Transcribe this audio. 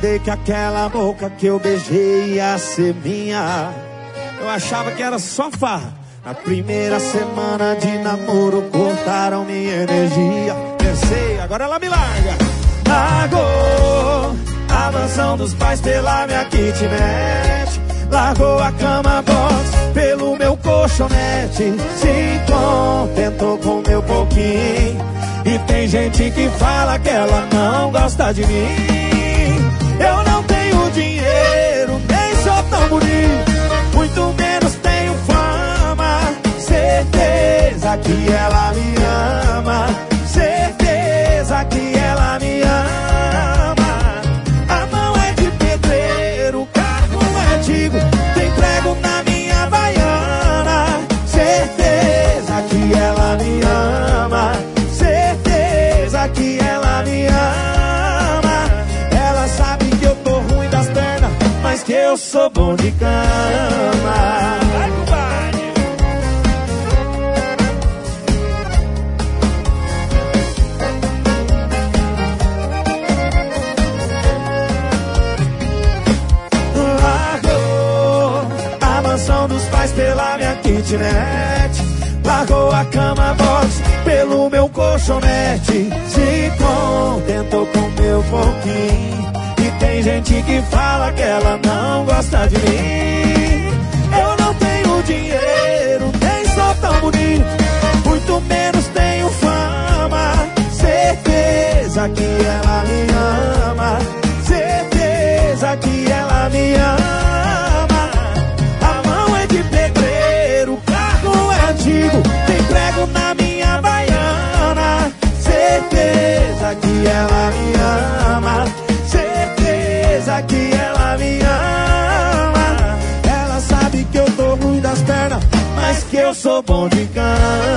duvidei que aquela boca que eu beijei ia ser minha. Eu achava que era só farra. Na primeira semana de namoro cortaram minha energia. Pensei, agora ela me larga. Largou a mansão dos pais pela minha kitnet. Largou a cama box pelo meu colchonete. Se contentou com meu pouquinho. E tem gente que fala que ela não gosta de mim. Eu não tenho dinheiro, nem sou tão bonito, muito menos tenho fama. Certeza que ela me ama, certeza que ela me ama. A mão é de pedreiro, o carro é antigo, tem prego na minha baiana. Certeza que ela me ama, certeza que ela me ama. Ela sabe que eu tô ruim das pernas, mas que eu sou bom de cama. Vai, compadre. Largou a mansão dos pais pela minha kitnet. Largou a cama box pelo meu colchonete. Se contentou com meu pouquinho. E tem gente que fala que ela não gosta de mim. Eu não tenho dinheiro, nem sou tão bonito, muito menos tenho fama. Certeza que ela me ama, certeza que ela me ama. A mão é de pedreiro, o carro é antigo, tem prego na minha baiana. Certeza que ela me ama, certeza que ela me ama. Ela sabe que eu tô ruim das pernas, mas que eu sou bom de cama.